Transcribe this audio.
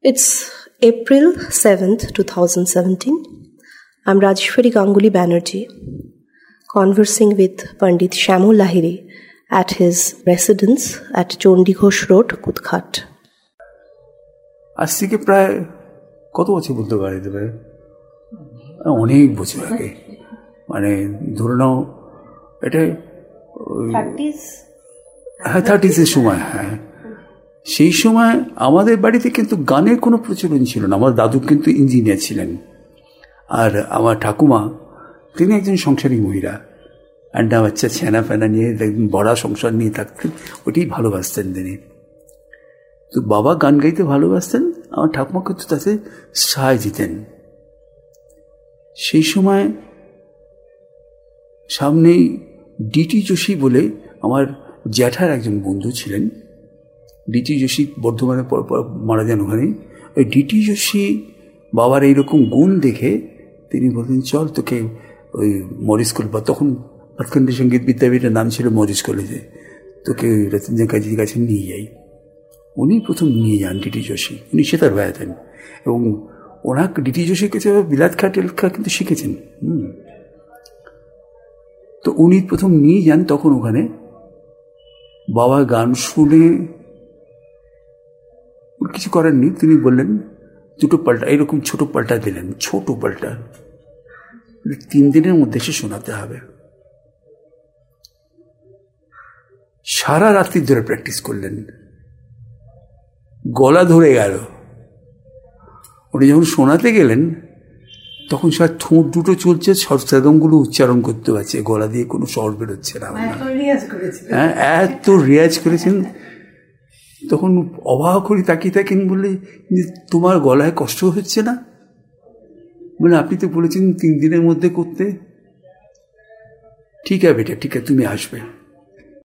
It's April 7th, 2017. I'm Rajeshwari Ganguly Banerjee, conversing with Pandit Shyamul Lahiri at his residence at Chandighosh Road, Kutghat. আজ থেকে প্রায় কত বছর বলতে পারি, তবে অনেক বছর আগে, মানে ধরে নাও এটা 30s সময়। হ্যাঁ, সেই সময় আমাদের বাড়িতে কিন্তু গানের কোনো প্রচলন ছিল না। আমার দাদু কিন্তু ইঞ্জিনিয়ার ছিলেন, আর আমার ঠাকুমা তিনি একজন সংসারী মহিলা, আন্ডা বাচ্চা ছেনা ফেনা নিয়ে বড়া সংসার নিয়ে থাকতেন, ওটাই ভালোবাসতেন তিনি। তো বাবা গান গাইতে ভালোবাসতেন, আমার ঠাকুমা কিন্তু তাতে সায় দিতেন। সেই সময় সামনেই ডিটি যোশী বলে আমার জ্যাঠার একজন বন্ধু ছিলেন। ডিটি যোশী বর্ধমানে মারা যান ওখানে। ওই ডিটি যোশী বাবার এইরকম গুণ দেখে তিনি বলতেন, চল তোকে ওই মরিস কলেজ, বা তখন ভাতখণ্ডী সঙ্গীত বিদ্যাপীঠের নাম ছিল মরিস কলেজে, তোকে ওই রতনজয় কাজীর কাছে নিয়ে যাই। উনি প্রথম নিয়ে যান ডিটি যোশী, উনি সেতার বাজাতেন, এবং ওনাকে ডিটি যোশীর কাছে বিলাত খা টেলখা কিন্তু শিখেছেন। তো উনি প্রথম নিয়ে যান, তখন ওখানে বাবার গান শুনে কিছু করেননি, তিনি বললেন দুটো পাল্টা, এরকম ছোট পাল্টা দিলেন, ছোট পাল্টা, 3 দিনের মধ্যে সে শোনাতে হবে। সারা রাত্রি ধরে প্র্যাকটিস করলেন, গলা ধরে গেল। উনি যখন শোনাতে গেলেন তখন সব ঠোঁট দুটো চলছে, স্বরসাগমগুলো উচ্চারণ করতে পারছে, গলা দিয়ে কোনো স্বর বেরোচ্ছে না। হ্যাঁ, এত রেয়াজ করেছেন। তখন অবাক করে তাকিয়ে থাকেন, বলে যে তোমার গলায় কষ্ট হচ্ছে না? মানে আপনি তো বলেছেন 3 দিনের মধ্যে করতে। ঠিক আছে বেটা, ঠিক আছে, তুমি আসবে।